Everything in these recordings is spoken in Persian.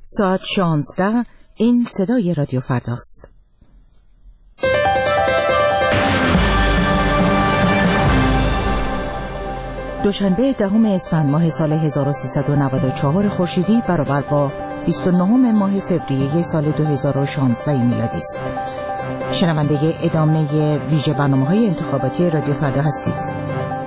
ساعت 16. این صدای رادیو فرداست. دوشنبه 10 اسفند ماه سال 1394 خورشیدی برابر با 29 ماه فوریه سال 2016 میلادی است. شنونده ادامه ویژه برنامه‌های انتخاباتی رادیو فردا هستید.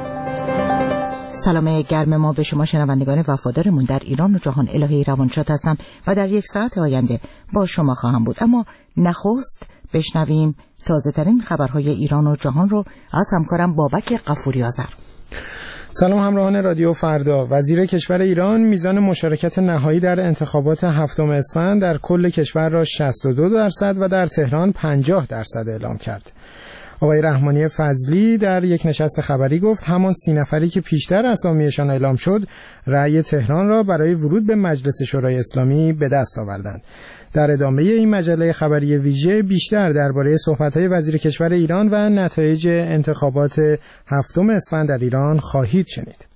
سلام گرم ما به شما شنوندگان وفادارمون در ایران و جهان. الهی روانشاد هستم و در یک ساعت آینده با شما خواهم بود. اما نخست بشنویم تازه ترین خبرهای ایران و جهان رو از همکارم بابک غفوری آذر. سلام همراهان رادیو فردا. وزیر کشور ایران میزان مشارکت نهایی در انتخابات 7 اسفند در کل کشور را 62% و در تهران 50% اعلام کرد. آقای رحمانی فضلی در یک نشست خبری گفت همان 30 نفری که پیشتر اسامیشان اعلام شد رأی تهران را برای ورود به مجلس شورای اسلامی به دست آوردند. در ادامه این مجله خبری ویژه بیشتر درباره صحبت‌های وزیر کشور ایران و نتایج انتخابات 7 اسفند در ایران خواهید شنید.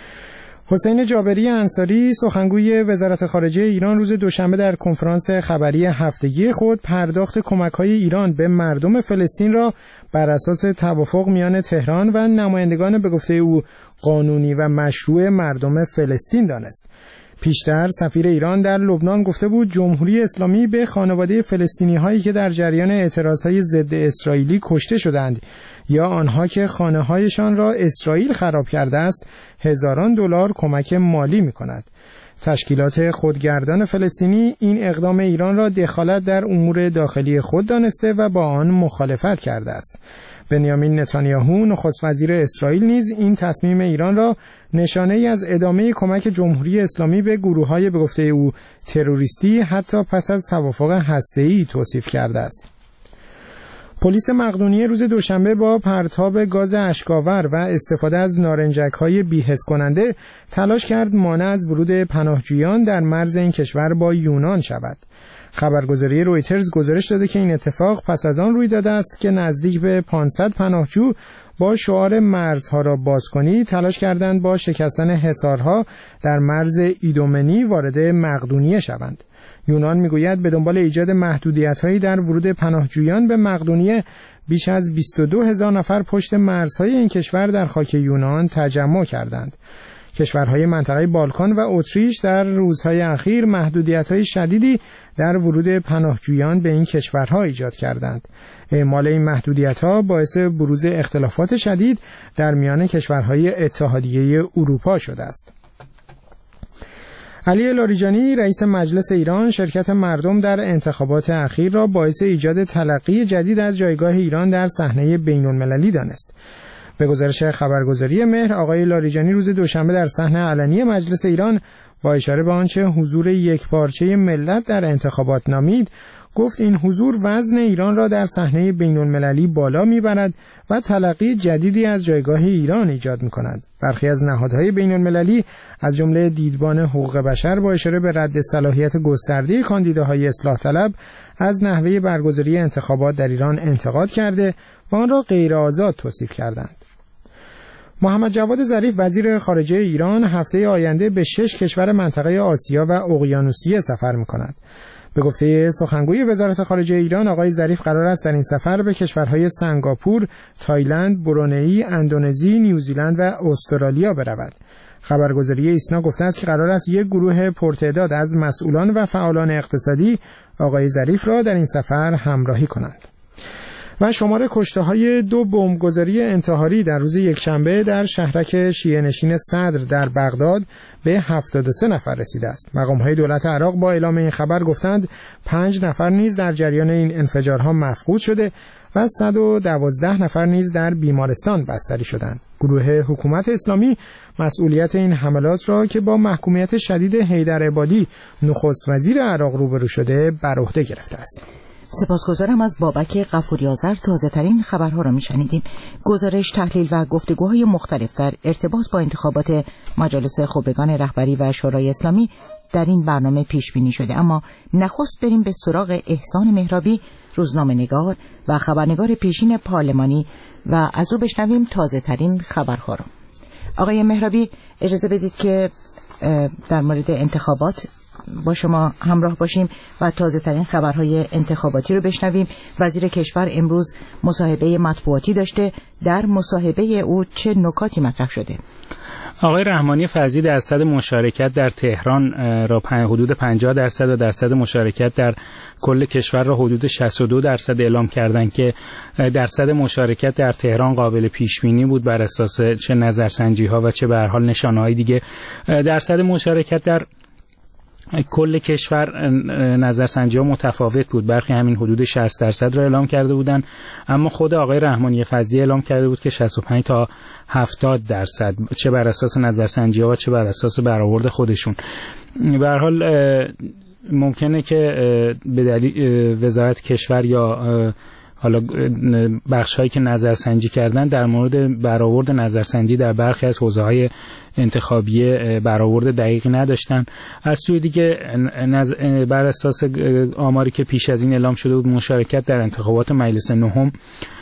حسین جابری انصاری سخنگوی وزارت خارجه ایران روز دوشنبه در کنفرانس خبری هفتگی خود پرداخت کمک‌های ایران به مردم فلسطین را بر اساس توافق میان تهران و نمایندگان به گفته او قانونی و مشروع مردم فلسطین دانست. پیشتر سفیر ایران در لبنان گفته بود جمهوری اسلامی به خانواده فلسطینی هایی که در جریان اعتراضهای ضد اسرائیلی کشته شدند یا آنها که خانه هایشان را اسرائیل خراب کرده است هزاران دلار کمک مالی می کند. تشکیلات خودگردان فلسطینی این اقدام ایران را دخالت در امور داخلی خود دانسته و با آن مخالفت کرده است. بنیامین نتانیاهو نخست وزیر اسرائیل نیز این تصمیم ایران را نشانه ای از ادامه کمک جمهوری اسلامی به گروه‌های به گفته او تروریستی حتی پس از توافق هسته‌ای توصیف کرده است. پلیس مقدونیه روز دوشنبه با پرتاب گاز اشک‌آور و استفاده از نارنجک‌های بی‌حس کننده تلاش کرد مانع از ورود پناهجویان در مرز این کشور با یونان شود. خبرگزاری رویترز گزارش داده که این اتفاق پس از آن روی داده است که نزدیک به 500 پناهجو با شعار مرزها را باز کنید تلاش کردند با شکستن حصارها در مرز ایدومنی وارد مقدونیه شوند. یونان میگوید به دنبال ایجاد محدودیت‌هایی در ورود پناهجویان به مقدونیه بیش از 22,000 نفر پشت مرزهای این کشور در خاک یونان تجمع کردند. کشورهای منطقه بالکان و اتریش در روزهای اخیر محدودیت‌های شدیدی در ورود پناهجویان به این کشورها ایجاد کردند. اعمال این محدودیت‌ها باعث بروز اختلافات شدید در میان کشورهای اتحادیه اروپا شده است. علی لاریجانی رئیس مجلس ایران شرکت مردم در انتخابات اخیر را باعث ایجاد تلقی جدید از جایگاه ایران در صحنه بین‌المللی دانست. به گزارش خبرگزاری مهر آقای لاریجانی روز دوشنبه در صحنه علنی مجلس ایران با اشاره به آنچه حضور یکپارچه ملت در انتخابات نامید گفت این حضور وزن ایران را در صحنه بین‌المللی بالا میبرد و تلقی جدیدی از جایگاه ایران ایجاد می‌کند. برخی از نهادهای بین‌المللی از جمله دیدبان حقوق بشر با اشاره به رد صلاحیت گسترده کاندیداهای اصلاح طلب از نحوه برگزاری انتخابات در ایران انتقاد کرده و آن را غیرآزاد توصیف کردند. محمد جواد ظریف وزیر خارجه ایران هفته آینده به 6 کشور منطقه آسیا و اقیانوسیه سفر می‌کند. به گفته سخنگوی وزارت خارجه ایران آقای ظریف قرار است در این سفر به کشورهای سنگاپور، تایلند، برونئی، اندونزی، نیوزیلند و استرالیا برود. خبرگزاری ایسنا گفته است که قرار است یک گروه پرتعداد از مسئولان و فعالان اقتصادی آقای ظریف را در این سفر همراهی کنند. و شمار کشته‌های 2 بمبگذاری انتحاری در روز یکشنبه در شهرک شیعه‌نشین صدر در بغداد به 73 نفر رسیده است. مقام‌های دولت عراق با اعلام این خبر گفتند 5 نفر نیز در جریان این انفجارها مفقود شده و 112 نفر نیز در بیمارستان بستری شدند. گروه حکومت اسلامی مسئولیت این حملات را که با محکومیت شدید حیدر عبادی نخست وزیر عراق روبرو شده بر عهده گرفته است. سپاسگزارم از بابک غفوری آذر. تازه ترین خبرها را میشنیدیم. گزارش، تحلیل و گفتگوهای مختلف در ارتباط با انتخابات مجالس خبرگان رهبری و شورای اسلامی در این برنامه پیش بینی شده، اما نخست بریم به سراغ احسان مهرابی، روزنامه‌نگار و خبرنگار پیشین پارلمانی و از او بشنویم تازه ترین خبرها را. آقای مهرابی، اجازه بدید که در مورد انتخابات با شما همراه باشیم و تازه ترین خبرهای انتخاباتی رو بشنویم. وزیر کشور امروز مصاحبه مطبوعاتی داشته. در مصاحبه او چه نکاتی مطرح شده؟ آقای رحمانی فضلی درصد مشارکت در تهران را حدود 50% و درصد مشارکت در کل کشور را حدود 62% اعلام کردند که درصد مشارکت در تهران قابل پیش بینی بود بر اساس چه نظرسنجی ها و چه به هر حال نشانه‌های دیگه. درصد مشارکت در کل کشور نظرسنجی ها متفاوت بود. برخی همین حدود 60% را اعلام کرده بودند، اما خود آقای رحمانی فضلی اعلام کرده بود که 65 تا 70%، چه بر اساس نظرسنجی ها و چه بر اساس برآورد خودشون. به هر حال ممکنه که به دلیل وزارت کشور یا حالا بخش‌هایی که نظرسنجی کردن در مورد برآورد نظرسنجی در برخی از حوزه‌های انتخابی برآورد دقیقی نداشتن. از سوی دیگه بر اساس آماری که پیش از این اعلام شده بود، مشارکت در انتخابات مجلس نهم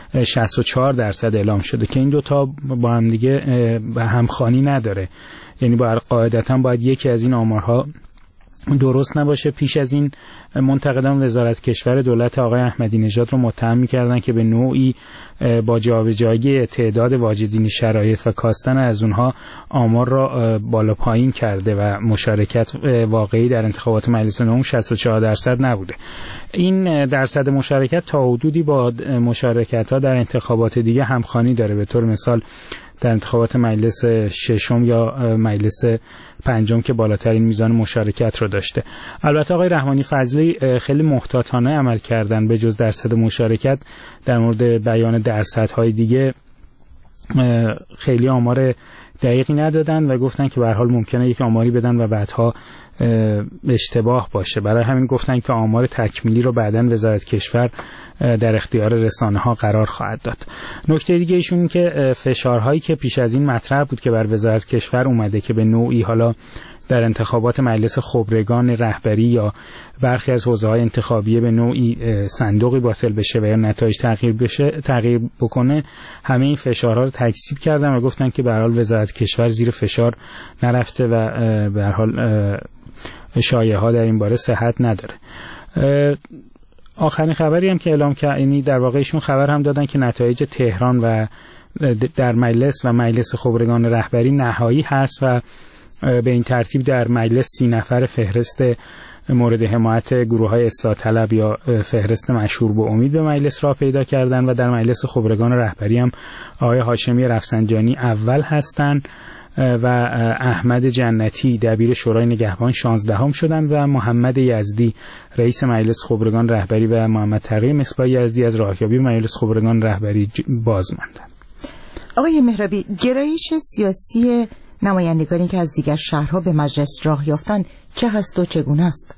64% اعلام شده که این دوتا با هم دیگه همخوانی نداره. یعنی قاعدتاً باید یکی از این آمارها درست نباشه. پیش از این منتقدان وزارت کشور دولت آقای احمدی نژاد رو متهم می‌کردن که به نوعی با جابجایی تعداد واجدین شرایط و کاستن از اونها آمار را بالا پایین کرده و مشارکت واقعی در انتخابات مجلس نهم 64% نبوده. این درصد مشارکت تا حدودی با مشارکت‌ها در انتخابات دیگه همخوانی داره. به طور مثال در انتخابات مجلس ششم یا مجلس پنجم که بالاترین میزان مشارکت رو داشته. البته آقای رحمانی فضلی خیلی محتاطانه عمل کردن. به جز درصد مشارکت در مورد بیان درصدهای دیگه خیلی آمار دقیقی ندادن و گفتن که به هر حال ممکنه یک آماری بدن و بعدها اشتباه باشه. برای همین گفتن که آمار تکمیلی رو بعداً وزارت کشور در اختیار رسانه‌ها قرار خواهد داد. نکته دیگه ایشون که فشارهایی که پیش از این مطرح بود که بر وزارت کشور اومده که به نوعی حالا در انتخابات مجلس خبرگان رهبری یا برخی از حوزه‌های انتخابی به نوعی صندوقی باطل بشه و یا نتایج تغییر بکنه، همه این فشارها رو تکذیب کردن و گفتن که به هر حال وزارت کشور زیر فشار نرفته و به هر حال شایعه‌ها در این باره صحت نداره. آخرین خبری هم که اعلام کرد، یعنی در واقع ایشون خبر هم دادن که نتایج تهران و در مجلس و مجلس خبرگان رهبری نهایی هست و به این ترتیب در مجلس 30 نفر فهرست مورد حمایت گروه‌های اصلاح طلب یا فهرست مشهور به امید به مجلس را پیدا کردن و در مجلس خبرگان رهبری هم آقای هاشمی رفسنجانی اول هستند و احمد جنتی دبیر شورای نگهبان 16ام شدن و محمد یزدی رئیس مجلس خبرگان رهبری و محمد تقی مصباح یزدی از راهیابی مجلس خبرگان رهبری باز ماندند. آقای مهرابی، گرایش سیاسی نمایندگانی که از دیگر شهرها به مجلس راه یافتن چه هست و چگونه است؟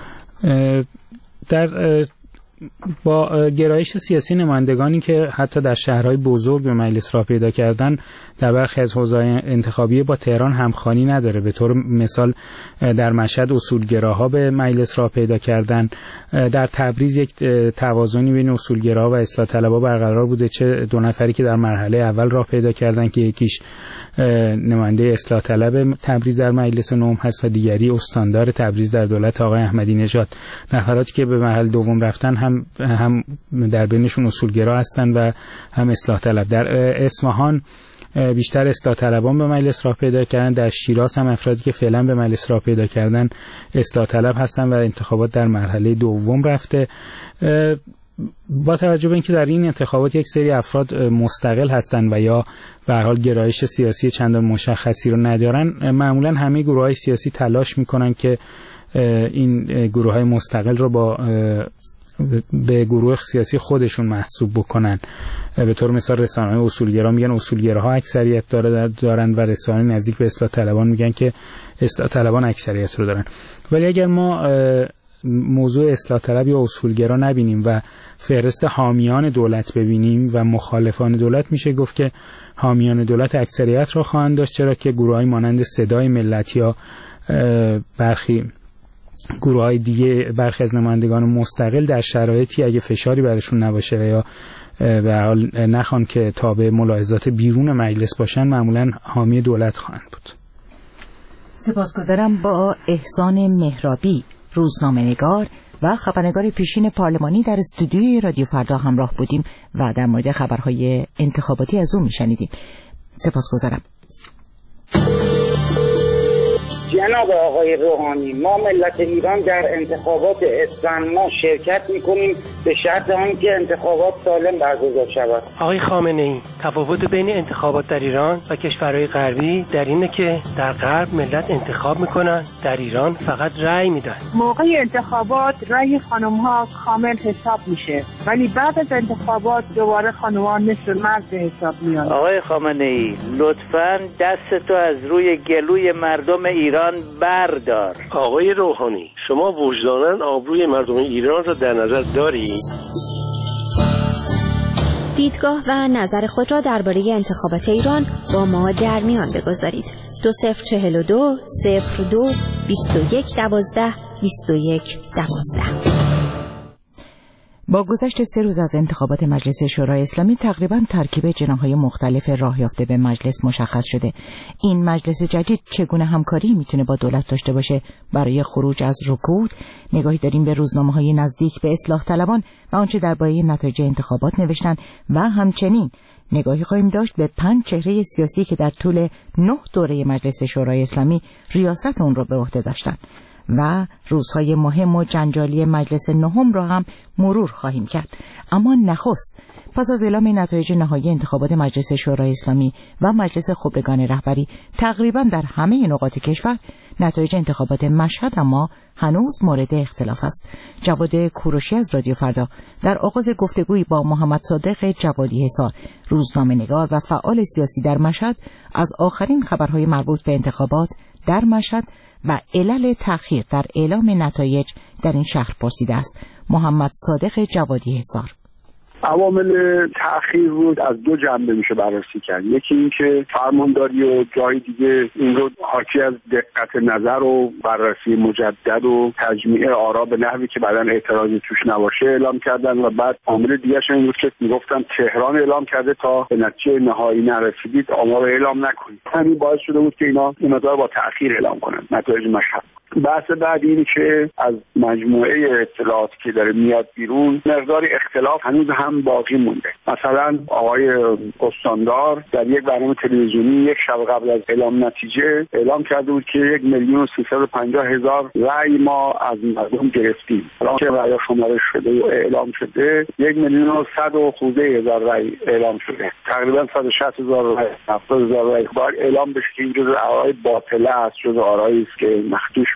با گرایش سیاسی نمایندگانی که حتی در شهرهای بزرگ به مجلس راه پیدا کردن در برخی از حوزه‌های انتخابی با تهران همخوانی نداره. به طور مثال در مشهد اصولگراها به مجلس راه پیدا کردن، در تبریز یک توازنی بین اصولگراها و اصلاح طلبها برقرار بوده، چه دو نفری که در مرحله اول راه پیدا کردن که یکیش نماینده اصلاح طلب تبریز در مجلس نهم هست و دیگری استاندار تبریز در دولت آقای احمدی نژاد. نفراتی که به مرحله دوم رفتن هم در بینشون اصولگرا هستن و هم اصلاح طلب. در اصفهان بیشتر اصلاح طلبان به مجلس راه پیدا کردن، در شیراز هم افرادی که فعلا به مجلس راه پیدا کردن اصلاح طلب هستن و انتخابات در مرحله دوم رفته. با توجه به اینکه در این انتخابات یک سری افراد مستقل هستند و یا به هر حال گرایش سیاسی چندان مشخصی رو ندارن، معمولا همه گروه‌های سیاسی تلاش میکنن که این گروه‌های مستقل رو به گروه سیاسی خودشون محسوب بکنن. به طور مثال رسانه‌های اصولگرا میگن اصولگراها اکثریت دارن و رسانه‌های نزدیک به اصلاح طلبان میگن که اصلاح طلبان اکثریت رو دارن. ولی اگر ما موضوع اصلاح طلب یا اصولگرا نبینیم و فهرست حامیان دولت ببینیم و مخالفان دولت، میشه گفت که حامیان دولت اکثریت را خواهند داشت، چرا که گروه‌های مانند صدای ملت یا برخی گروه‌های دیگه، برخی از نمایندگان مستقل در شرایطی اگه فشاری برشون نباشه یا به هر حال نخوان که تابع ملاحظات بیرون مجلس باشن، معمولاً حامی دولت خواهند بود. سپاسگزارم. با احسان مهرابی، روزنامه‌نگار و خبرنگار پیشین پارلمانی در استودیوی رادیو فردا همراه بودیم و در مورد خبرهای انتخاباتی از او میشنیدیم. سپاسگزارم. جناب آقای روحانی، ما ملت ایران در انتخابات اسفند ما شرکت میکنیم به شرط آنکه انتخابات سالم برگزار شود. آقای خامنه‌ای، تفاوت بین انتخابات در ایران و کشورهای غربی در اینه که در غرب ملت انتخاب میکنن، در ایران فقط رأی میدن. موقع انتخابات رأی خانم‌ها کامل حساب میشه، ولی بعد از انتخابات دوباره خانم‌ها مثل مرد به حساب میان. آقای خامنه‌ای، لطفاً دستتو از روی گلوی مردم ایران بردار. آقای روحانی، شما وجداناً آبروی مردم ایران را در نظر دارید؟ دیدگاه و نظر خود را درباره انتخابات ایران با ما در میان بگذارید. 2042 02 21 12 21 12. با گذشت 3 روز از انتخابات مجلس شورای اسلامی تقریباً ترکیب جناح‌های مختلف راه یافته به مجلس مشخص شده. این مجلس جدید چگونه همکاری میتونه با دولت داشته باشه برای خروج از رکود؟ نگاهی داریم به روزنامه‌های نزدیک به اصلاح طلبان و آنچه درباره نتایج انتخابات نوشتن و همچنین نگاهی خواهیم داشت به 5 چهره سیاسی که در طول 9 دوره مجلس شورای اسلامی ریاست اون رو به عهده داشتند و روزهای مهم و جنجالی مجلس نهم را هم مرور خواهیم کرد. اما نخست پس از اعلام نتایج نهایی انتخابات مجلس شورای اسلامی و مجلس خبرگان رهبری تقریبا در همه نقاط کشور، نتایج انتخابات مشهد اما هنوز مورد اختلاف است. جواد کوروشی از رادیو فردا در آغاز گفتگویی با محمد صادق جوادی حصار، روزنامه‌نگار و فعال سیاسی در مشهد، از آخرین خبرهای مربوط به انتخابات در مشهد و علل تأخیر در اعلام نتایج در این شهر پرسیده است. محمد صادق جوادی حصار: عوامل تأخیر رو از 2 جنبه میشه بررسی کرد. یکی این که فرمانداری و جای دیگه این رو حاکی از دقت نظر و بررسی مجدد و تجمیع آرا به نحوی که بعداً اعتراضی توش نباشه اعلام کردن، و بعد عامل دیگه این بود که میگفتن تهران اعلام کرده تا به نتیجه نهایی نرسیدید آمار اعلام نکنید. همین باعث شده بود که اینا این مقدار با تأخیر اعلام کنن نتایج مشهد. بحث بعد اینه که از مجموعه اطلاعات که داره میاد بیرون مقداری اختلاف هنوز هم باقی مونده. مثلا آقای استاندار در یک برنامه تلویزیونی یک شب قبل از اعلام نتیجه اعلام کرده بود که 1,350,000 رأی ما از مردم گرفتیم. حالا که رأی شمارش شده و اعلام شده 1,100,000 رأی اعلام شده. تقریبا 160,000 رأی، 70,000 رأی باید اعلام بشه که این جزء آرای باطله است، جزء آرایی است که مخدوش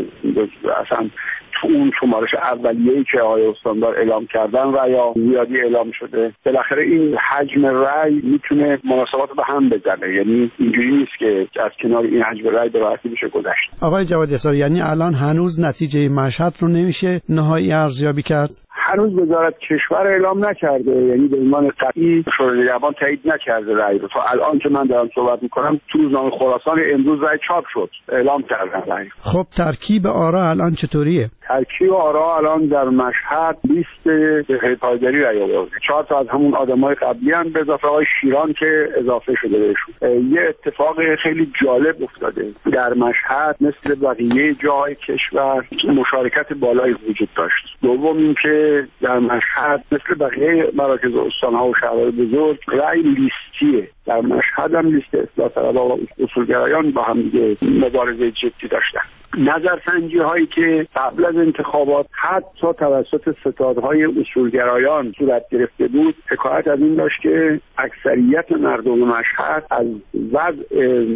اصلا تو اون شمارش اولیه‌ای که آقای استاندار اعلام کردن رأی زیادی اعلام شده. بالاخره این حجم رأی میتونه مناسبات به هم بزنه، یعنی اینجوری نیست که از کنار این حجم رأی به راحتی بشه گذشت. آقای جوادی حصار، یعنی الان هنوز نتیجه مشهد رو نمیشه نهایی ارزیابی کرد؟ هنوز وزارت کشور اعلام نکرده، یعنی به عنوان قطعی شورای نگهبان تایید نکرده رأی رو. تا الان که من دارم صحبت میکنم تو روزنامه خراسان امروز رأی چاپ شد، اعلام کردن رأی. خب ترکیب آرا الان چطوریه؟ ترکیب آرا الان در مشهد لیست به پایداری رأی آورده. 4 تا از همون آدمای قبلی هم به اضافه آقای شیران که اضافه شده بهشون. یه اتفاق خیلی جالب افتاده در مشهد، مثل بقیه جای کشور مشارکت بالایی وجود داشت. دوم اینکه در مشهد مثل بقیه مراکز استان‌ها و شهرهای بزرگ رأی لیستیه. در مشهد هم لیست اصلاح طلبها و اصولگرایان با هم دیگه مبارزه جدی داشتن. نظرسنجی هایی که قبل از انتخابات حتی توسط ستادهای اصولگرایان صورت گرفته بود حکایت از این داشت که اکثریت مردم مشهد از وضع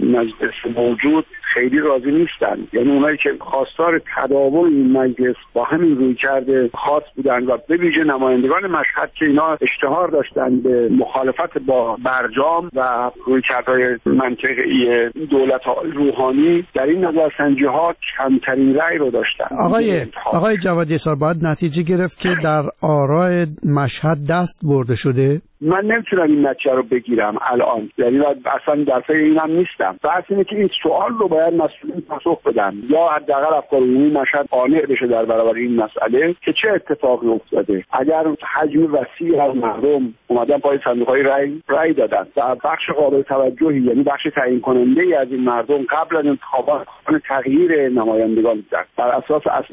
مجلس موجود خیلی راضی نیستن. یعنی اونایی که خواستار تداوم این مجلس با همین رویکرد خاص بودن و به ویژه نمایندگان مشهد که اینا اشتهار داشتن به مخالفت با برجام و رویکردهای منطقی دولت روحانی، در این نظرسنجی ها کمترین رأی رو داشتن. آقای جوادی حصار، باید نتیجه گرفت که در آرای مشهد دست برده شده. من نمیتونم این نتیجه رو بگیرم الان، یعنی اصلا در فکر اینم نیستم. بحث اینه که این سوال رو باید مسئولین پاسخ بدن، یا حداقل افکار عمومی مشهد قانع بشه در برابر این مسئله که چه اتفاقی افتاده. اگر حجم وسیعی از مردم اومدن پای صندوق‌های رأی دادن و بخش قابل توجهی، یعنی بخش تعیین کننده ای از این مردم قبل از انتخابات تغییر نمایندگان بودن بر اساس